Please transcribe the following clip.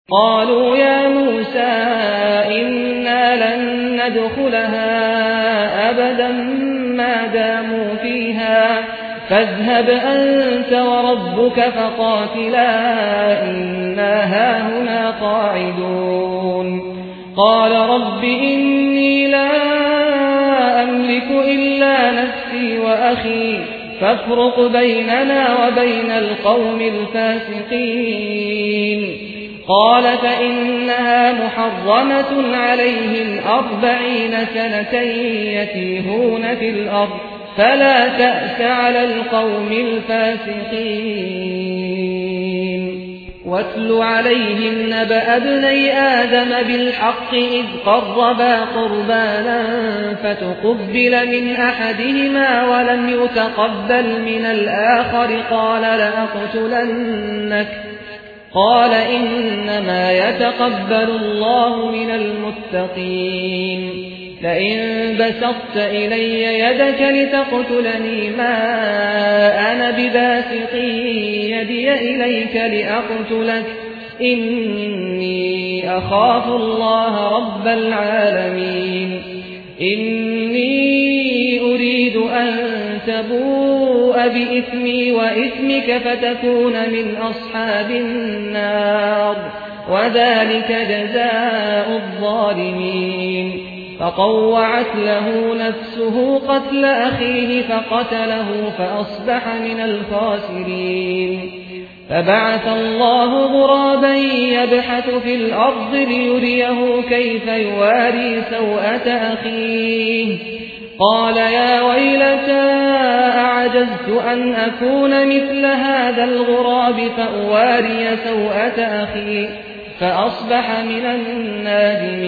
قالوا يا موسى إنا لن ندخلها أبدا ما داموا فيها فاذهب أنت وربك فقاتلا إنا هاهنا قاعدون قال رب إني لا أملك إلا نفسي وأخي فافرق بيننا وبين القوم الفاسقين قال فإنها محرمة عليهم 40 سنة يتيهون في الأرض فلا تأس على القوم الفاسقين واتل عليهم نبأ ابني آدم بالحق إذ قربا قربانا فتقبل من أحدهما ولم يتقبل من الآخر قال لأقتلنك قال إنما يتقبل الله من المتقين لئن بسطت إلي يدك لتقتلني ما أنا بباسط يدي إليك لأقتلك إني أخاف الله رب العالمين إني أريد أن تبوء بإثمي وإثمك فتكون من أصحاب النار وذلك جزاء الظالمين فطوعت له نفسه قتل أخيه فقتله فأصبح من الخاسرين فبعث الله غرابا يبحث في الأرض ليريه كيف يواري سوءة أخيه قال يا ويلتى أعجزت أن أكون مثل هذا الغراب فأواري سوءة أخي فأصبح من النادمين